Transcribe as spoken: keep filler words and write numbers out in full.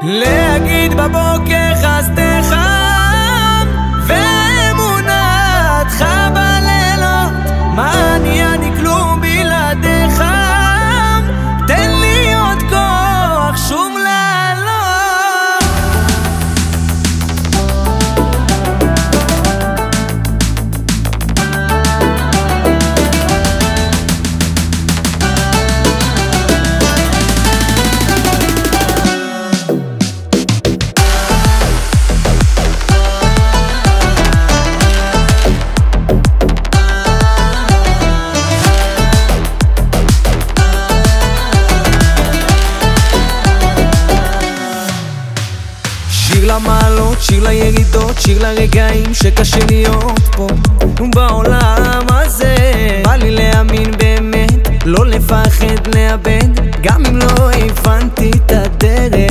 להגיד בבוקר חסדך ואמונתך בלילות, מה אני אני כלום בלעדיך, תן לי עוד כוח שוב לעלות. שיר למעלות, שיר לירידות, שיר לרגעים שקשה להיות פה בעולם הזה. בא לי להאמין באמת, לא לפחד לאבד, גם אם לא הבנתי את הדרך.